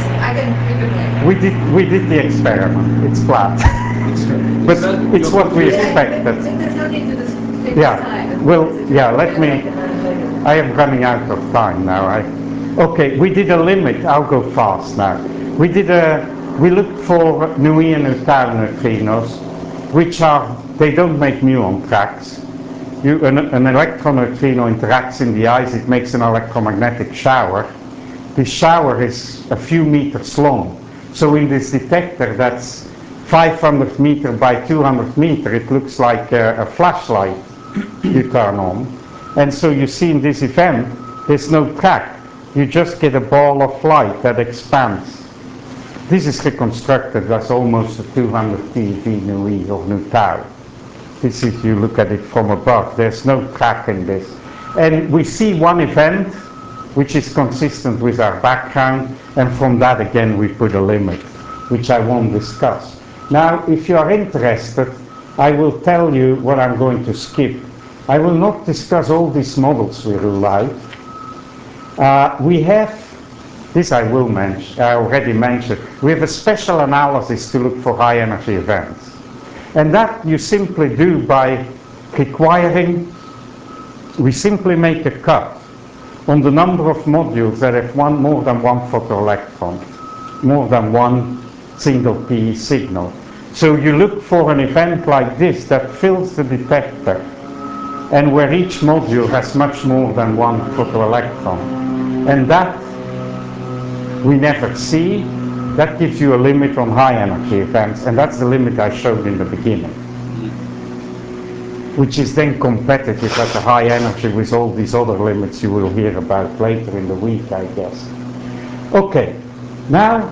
We did the experiment. It's flat. But it's what we expected. There's no need to take Yeah. time. Well, yeah, let me. I am running out of time now. Okay, we did a limit. I'll go fast now. We did a we looked for Nui and Nu-tau neutrinos, which are, they don't make muon tracks. An electron neutrino interacts in the ice, it makes an electromagnetic shower. This shower is a few meters long. So in this detector that's 500 meter by 200 meter, it looks like a flashlight you turn on. And so you see in this event, there's no track. You just get a ball of light that expands. This is reconstructed as almost a 200 TeV Nui or Nu-tau. This is, you look at it from above, there's no track in this. And we see one event which is consistent with our background, and from that again we put a limit, which I won't discuss. Now, if you are interested, I will tell you what I'm going to skip. I will not discuss all these models we rule out. We have, this I will mention, I already mentioned, we have a special analysis to look for high energy events. And that you simply do by requiring, we simply make a cut on the number of modules that have more than one photoelectron, more than one single PE signal. So you look for an event like this that fills the detector, and where each module has much more than one photoelectron. And that we never see. That gives you a limit on high energy events, and that's the limit I showed in the beginning, which is then competitive at a high energy with all these other limits you will hear about later in the week, I guess. Okay, now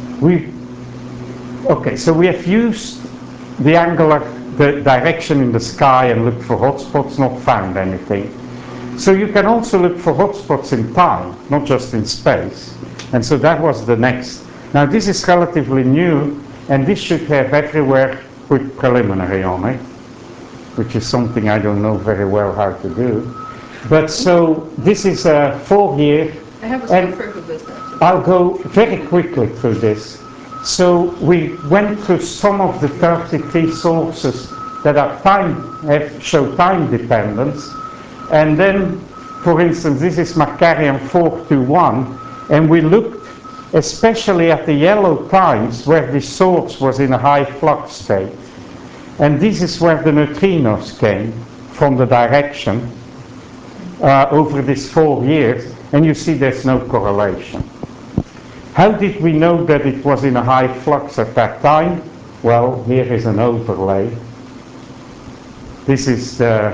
so we have used the direction in the sky and looked for hotspots, not found anything. So you can also look for hotspots in time, not just in space. And so that was the next. Now this is relatively new, and this should have everywhere put preliminary on it, which is something I don't know very well how to do. But so this is a 4-year. I have a small proof of this actually. I'll go very quickly through this. So we went through some of the 33 sources that are show time dependence. And then, for instance, this is Markarian 421, and we looked especially at the yellow times where the source was in a high flux state. And this is where the neutrinos came from the direction over these 4 years, and you see there's no correlation. How did we know that it was in a high flux at that time? Well, here is an overlay. This is the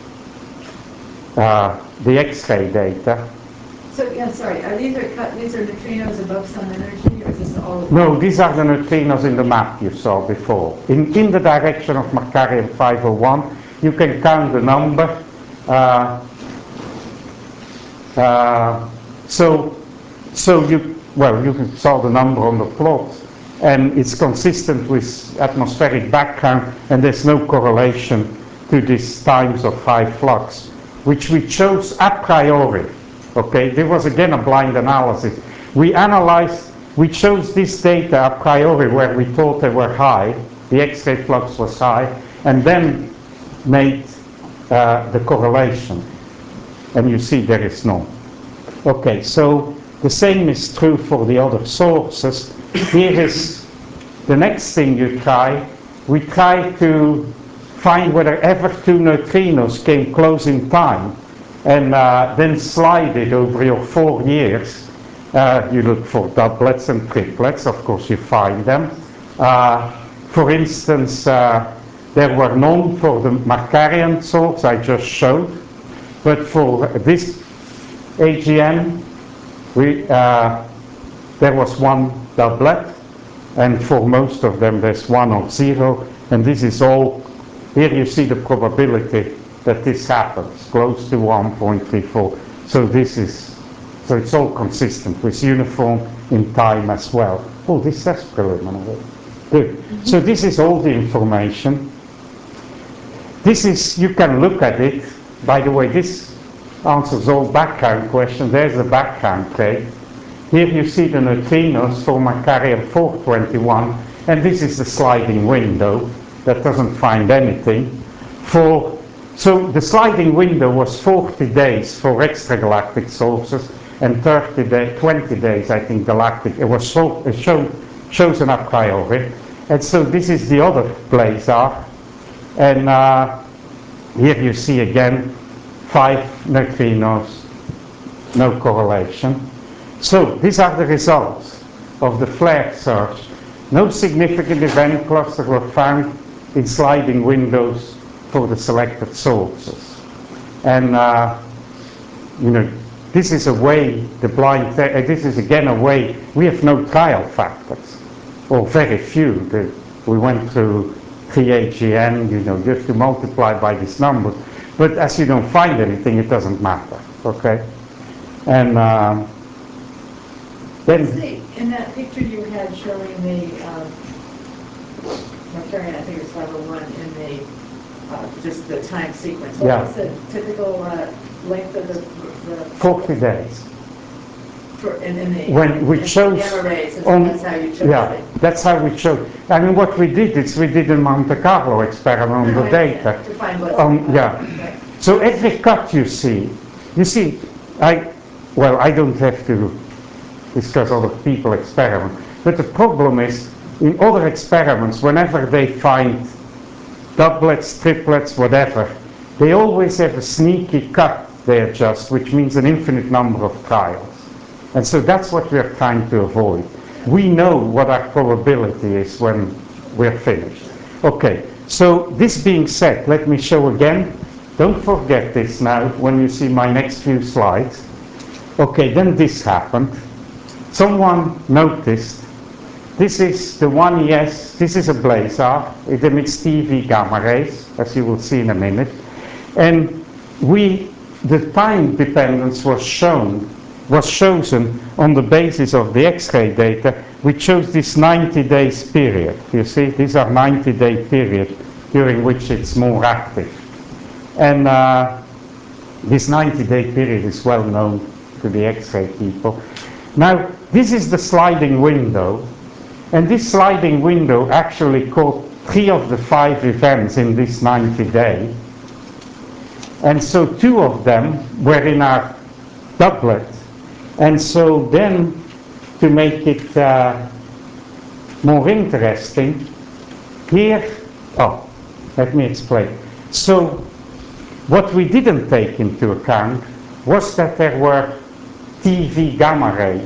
X-ray data. So, yeah, sorry, these are neutrinos above sun energy, or is this all? No, these are the neutrinos in the map you saw before. In the direction of Markarian 501, you can count the number. You saw the number on the plot, and it's consistent with atmospheric background, and there's no correlation to these times of high flux, which we chose a priori. Okay, there was again a blind analysis. We chose this data a priori where we thought they were high, the X-ray flux was high, and then made the correlation. And you see there is none. Okay, so the same is true for the other sources. Here is the next thing you try. We try to find whether ever two neutrinos came close in time, and then slide it over your 4 years. You look for doublets and triplets, of course you find them. For instance, there were none for the Markarian source I just showed, but for this AGN, there was one doublet, and for most of them there's 1 or 0, and this is all, here you see the probability that this happens, close to 1.34. So it's all consistent with uniform in time as well. Oh, this says preliminary. Good. So this is all the information. This is, you can look at it. By the way, this answers all background questions. There's the background plate. Here you see the neutrinos for Markarian 421, and this is the sliding window that doesn't find anything. So the sliding window was 40 days for extragalactic sources and 20 days, I think, galactic. It showed chosen a priori. And so this is the other blazar. And here you see again 5 neutrinos, no correlation. So these are the results of the flare search. No significant event clusters were found in sliding windows for the selected sources. And you know, this is a way, this is again a way, we have no trial factors, or very few. We went through 3AGN, you know, you have to multiply by this number. But as you don't find anything, it doesn't matter, okay? And then... In that picture you had showing the Markarian, I think it's 501, in the just the time sequence. What was the typical length of the 40 days. When we chose gamma rays, that's how you chose it. That's how we chose. I mean, what we did is we did a Monte Carlo experiment on the data. To find what's right. So every cut you see, I don't have to discuss other people's experiments, but the problem is, in other experiments, whenever they find doublets, triplets, whatever, they always have a sneaky cut they adjust, which means an infinite number of trials. And so that's what we're trying to avoid. We know what our probability is when we're finished. Okay, so this being said, let me show again. Don't forget this now when you see my next few slides. Okay, then this happened. Someone noticed, this is the 1ES, this is a blazar. It emits TeV gamma rays, as you will see in a minute. And the time dependence was chosen on the basis of the X-ray data. We chose this 90 days period. You see, these are 90-day period during which it's more active. And this 90-day period is well known to the X-ray people. Now, this is the sliding window. And this sliding window actually caught 3 of the 5 events in this 90-day. And so 2 of them were in our doublet. And so then, to make it more interesting, here, let me explain. So what we didn't take into account was that there were TeV gamma ray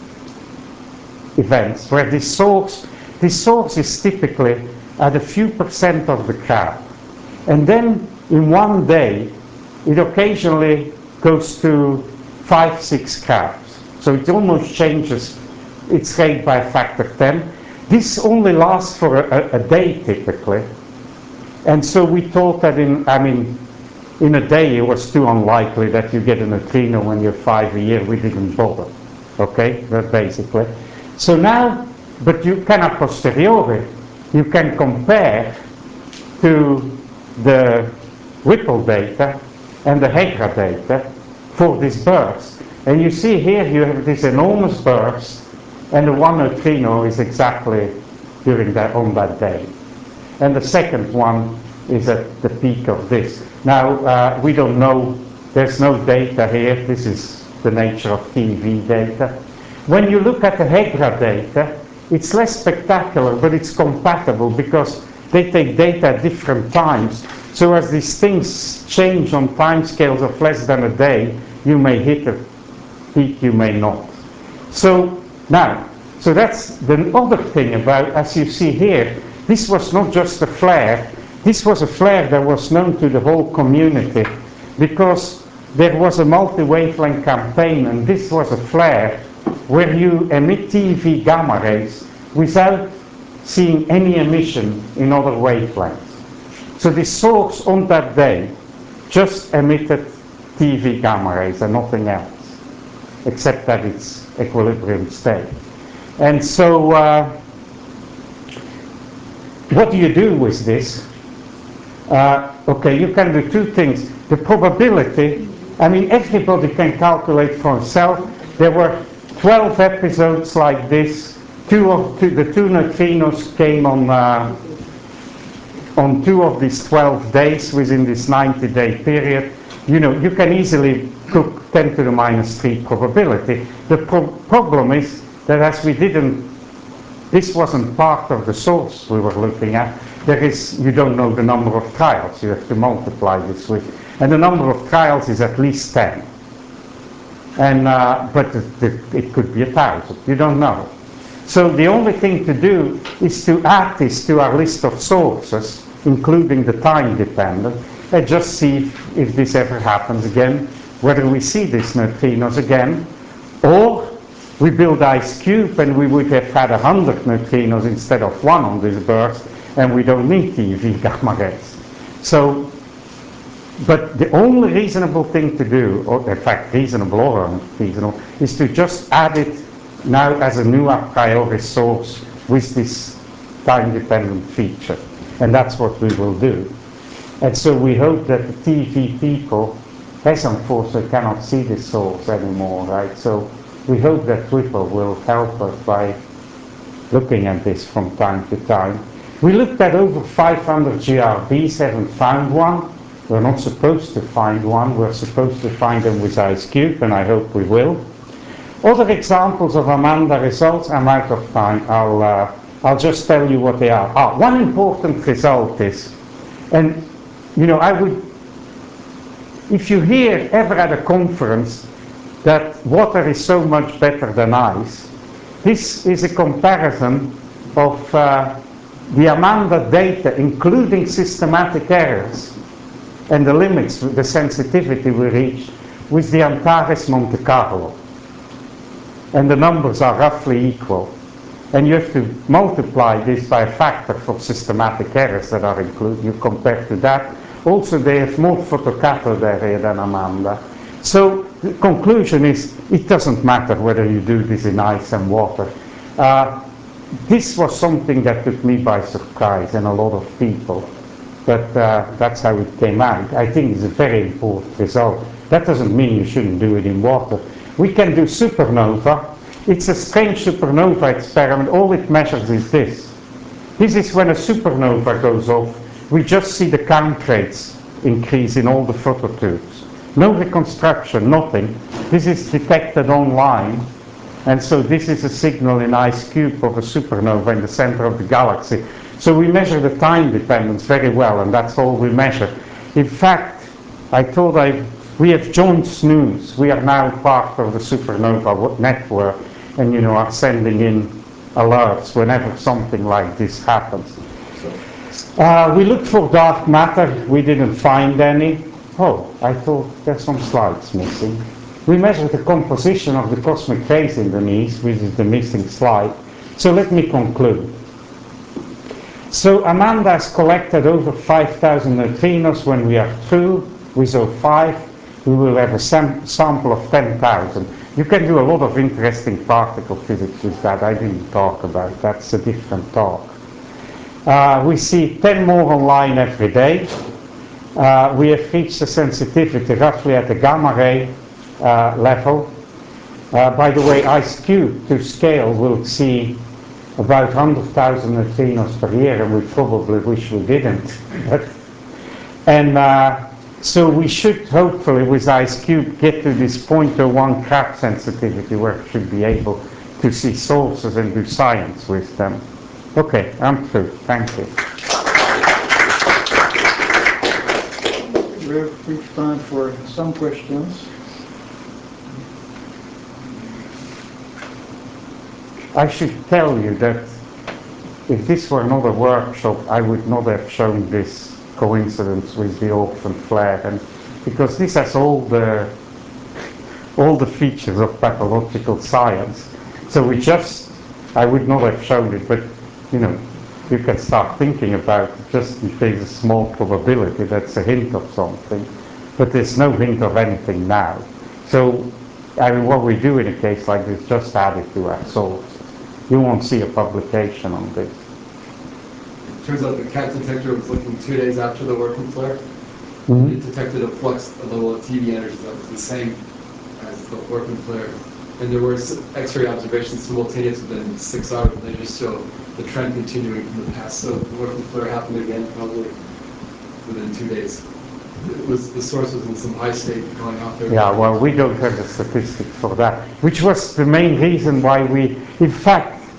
events where this source is typically at a few percent of the crowd. And then in one day, it occasionally goes to 5-6 crowds. So it almost changes its rate by a factor 10. This only lasts for a day typically. And so we thought that in a day it was too unlikely that you get a neutrino when you're 5 a year. We didn't bother. Okay, that basically. So now, but you can a posteriori, you can compare to the Whipple data and the Hegra data for this burst. And you see here you have this enormous burst, and the 1 neutrino is exactly on that day. And the second one is at the peak of this. Now, we don't know, there's no data here. This is the nature of TeV data. When you look at the Hegra data, it's less spectacular, but it's compatible because they take data at different times. So as these things change on time scales of less than a day, you may hit a peak, you may not. So now, so that's the other thing about, as you see here, this was not just a flare. This was a flare that was known to the whole community because there was a multi-wavelength campaign, and this was a flare where you emit TeV gamma rays without seeing any emission in other wavelengths. So the source on that day just emitted TeV gamma rays and nothing else, except that it's equilibrium state. And so what do you do with this? Okay, you can do 2 things. The probability, everybody can calculate for himself. There were 12 episodes like this. The 2 neutrinos came on 2 of these 12 days within this 90-day period. You can easily cook 10 to the minus 3 probability. The problem is that as we didn't This wasn't part of the source we were looking at. You don't know the number of trials, you have to multiply this with, and the number of trials is at least 10. And, but it could be 1,000, you don't know. So the only thing to do is to add this to our list of sources, including the time dependent, and just see if this ever happens again, whether we see these neutrinos again, or we build IceCube and we would have had 100 neutrinos instead of 1 on this burst, and we don't need TeV gamma rays. So, but the only reasonable thing to do, or in fact reasonable or unreasonable, is to just add it now as a new a priori source with this time-dependent feature. And that's what we will do. And so we hope that the TeV people, as unfortunately cannot see this source anymore, right? So we hope that Whipple will help us by looking at this from time to time. We looked at over 500 GRBs, haven't found one. We're not supposed to find one. We're supposed to find them with IceCube, and I hope we will. Other examples of Amanda results, I'm out of time. I'll just tell you what they are. One important result is, and you know, if you hear ever at a conference that water is so much better than ice, this is a comparison of the Amanda data, including systematic errors, and the limits, the sensitivity we reach, with the Antares Monte Carlo. And the numbers are roughly equal. And you have to multiply this by a factor for systematic errors that are included. You compare to that. Also, they have more photocathode area than Amanda. So the conclusion is, it doesn't matter whether you do this in ice and water. This was something that took me by surprise and a lot of people. But that's how it came out. I think it's a very important result. That doesn't mean you shouldn't do it in water. We can do supernova. It's a strange supernova experiment. All it measures is this. This is when a supernova goes off. We just see the count rates increase in all the phototubes. No reconstruction, nothing. This is detected online. And so this is a signal in IceCube of a supernova in the center of the galaxy. So we measure the time dependence very well, and that's all we measure. In fact, I thought we have joined SNOOS. We are now part of the supernova network, and you know, are sending in alerts whenever something like this happens. We looked for dark matter. We didn't find any. Oh, I thought there's some slides missing. We measured the composition of the cosmic rays in the east, which is the missing slide. So let me conclude. So Amanda has collected over 5,000 neutrinos. When we are through with 05, we will have a sample of 10,000. You can do a lot of interesting particle physics with that. I didn't talk about that. That's a different talk. We see 10 more online every day. We have reached a sensitivity roughly at the gamma ray level. By the way, IceCube to scale will see about 100,000 neutrinos per year, and we probably wish we didn't. And so we should hopefully with IceCube get to this 0.01 crab sensitivity where we should be able to see sources and do science with them. Okay, I'm through. Thank you. We have brief time for some questions. I should tell you that if this were not a workshop, I would not have shown this coincidence with the orphan flare, and because this has all the features of pathological science. So I would not have shown it, but you know, you can start thinking about it just in case a small probability that's a hint of something, but there's no hint of anything now. So I mean, what we do in a case like this, just add it to our source. You won't see a publication on this. Turns out the CAT detector was looking 2 days after the working flare. Mm-hmm. It detected a level of TeV energy that was the same as the working flare. And there were X-ray observations simultaneous within 6 hours, and they just show the trend continuing from the past. So the working flare happened again probably within 2 days. The source was in some high state going off there. Yeah, well, we don't have a statistic for that, which was the main reason why in fact,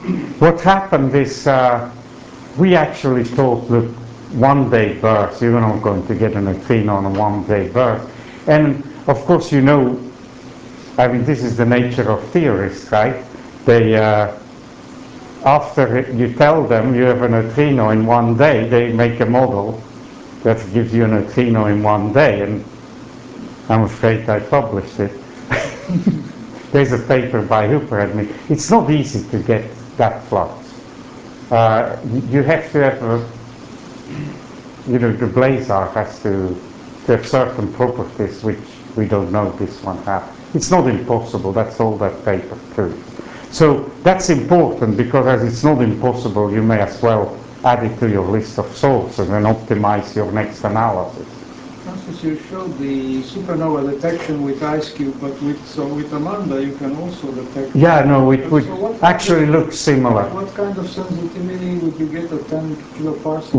what happened is we actually thought, look, one-day burst, you're not going to get a neutrino on a one-day burst. And of course, you know, I mean, this is the nature of theorists, right? They, after you tell them you have a neutrino in one day, they make a model that gives you a neutrino in one day, and I'm afraid I published it. There's a paper by Hooper and me. It's not easy to get that flux. You have to have a, you know, the blazar has to have certain properties which we don't know this one has. It's not impossible, that's all that paper proves. So that's important, because as it's not impossible, you may as well add it to your list of sources and optimize your next analysis. Francis, you showed the supernova detection with IceCube, but with Amanda you can also detect. Yeah, no, it would actually look similar. What kind of sensitivity would you get at 10 kiloparsecs?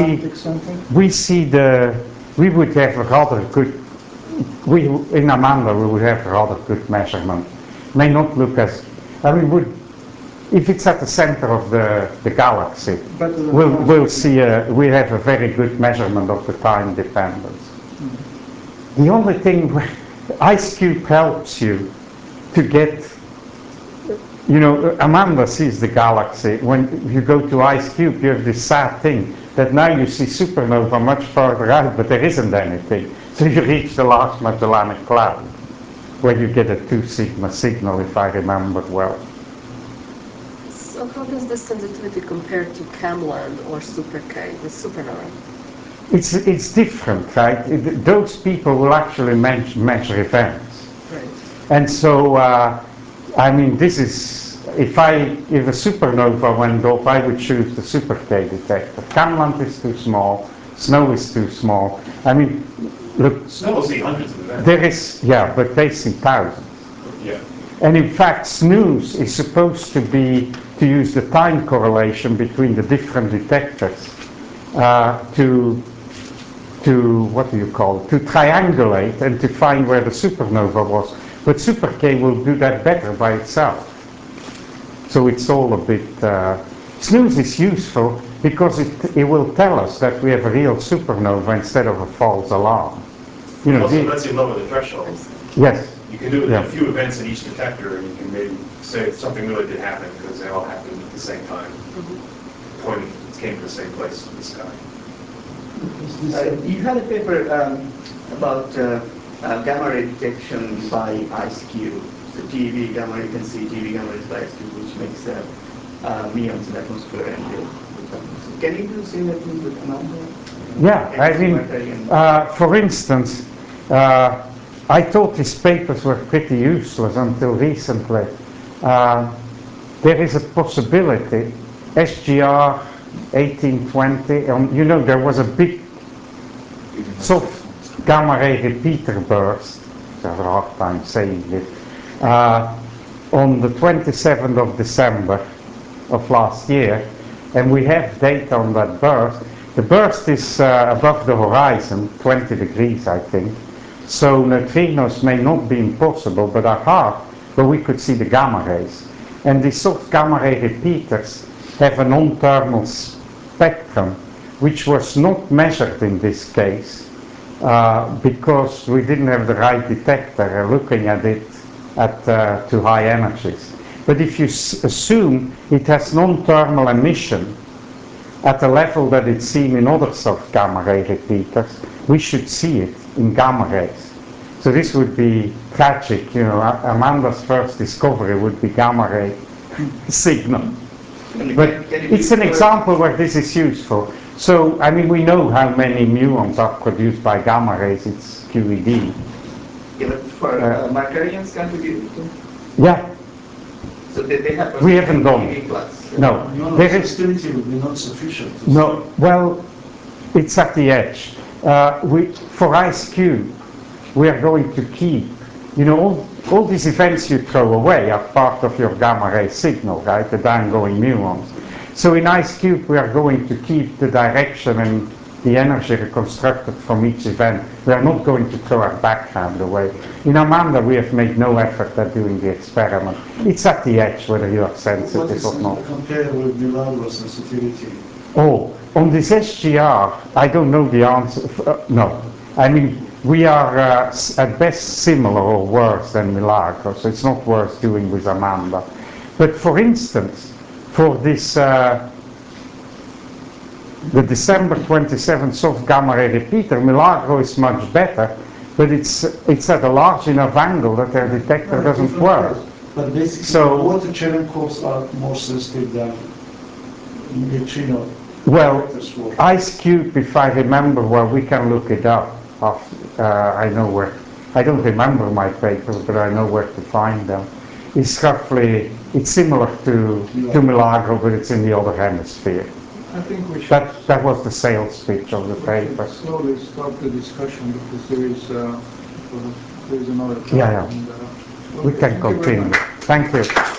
We would have a rather good, in Amanda we would have a rather good measurement. May not look as, I mean, if it's at the center of the galaxy, we'll see, we have a very good measurement of the time dependence. The only thing, IceCube helps you to get, you know, Amanda sees the galaxy. When you go to IceCube, you have this sad thing that now you see supernova much further out, but there isn't anything. So you reach the Large Magellanic Cloud, where you get a 2 sigma signal, if I remember well. So how does this sensitivity compare to CAMLAND or Super K, the supernova? It's different, right? Those people will actually measure events. Right. And so, I mean, this is, if a supernova went off, I would choose the Super K detector. CAMLAND is too small, SNO is too small. I mean, look. SNO will see hundreds of events. There is, yeah, but they see thousands. Yeah. And in fact, SNOOS is supposed to be, to use the time correlation between the different detectors to what do you call it, to triangulate and to find where the supernova was. But Super K will do that better by itself. So it's all a bit, SNOOS is useful because it will tell us that we have a real supernova instead of a false alarm. You know, also lets you lower the threshold. Yes. You can do it with a few events in each detector, and you can maybe say something really did happen because they all happened at the same time. Pointing, it came to the same place in the sky. You had a paper about gamma ray detection by IceCube. So TeV gamma, you can see TeV gamma rays by IceCube, which makes muons in the atmosphere. And can you do similar things with Amanda? Yeah, I mean, for instance, I thought these papers were pretty useless until recently. There is a possibility, SGR 1820, you know, there was a big soft gamma ray repeater burst, it's a hard time saying it, on the 27th of December of last year, and we have data on that burst. The burst is above the horizon, 20 degrees I think, so neutrinos may not be impossible, but are hard, but we could see the gamma rays. And these soft gamma ray repeaters have a non-thermal spectrum, which was not measured in this case, because we didn't have the right detector looking at it at too high energies. But if you assume it has non-thermal emission at a level that it's seen in other soft gamma ray repeaters, we should see it in gamma rays. So this would be tragic, you know, Amanda's first discovery would be gamma ray signal. But it's an example where this is useful. So, I mean, we know how many muons are produced by gamma rays, it's QED. Yeah, but for Markarians, can't we do it too? Yeah. So they have we haven't done. No. No, there sensitivity will be not sufficient. No, well, it's at the edge. For IceCube, we are going to keep, you know, all these events you throw away are part of your gamma ray signal, right, the downgoing muons. So in IceCube we are going to keep the direction and the energy reconstructed from each event. We are not going to throw our backhand away. In Amanda, we have made no effort at doing the experiment. It's at the edge whether you are What sensitive is or not. compared with Milagro sensitivity? Oh, on this SGR, I don't know the answer. No. I mean, we are at best similar or worse than Milagro, so it's not worth doing with Amanda. But for instance, for this, the December 27th soft gamma ray repeater, Milagro is much better, but it's at a large enough angle that their detector doesn't work. But basically, So, water Cherenkov are more sensitive than neutrino. well, detectors for. IceCube, if I remember well, we can look it up. I know where. I don't remember my papers, but I know where to find them. It's roughly, it's similar to Milagro, but it's in the other hemisphere. I think we should. That was the sales pitch of the We should paper. slowly start the discussion because there is another. Yeah, yeah. And, We okay, can thank you very continue. much. Thank you.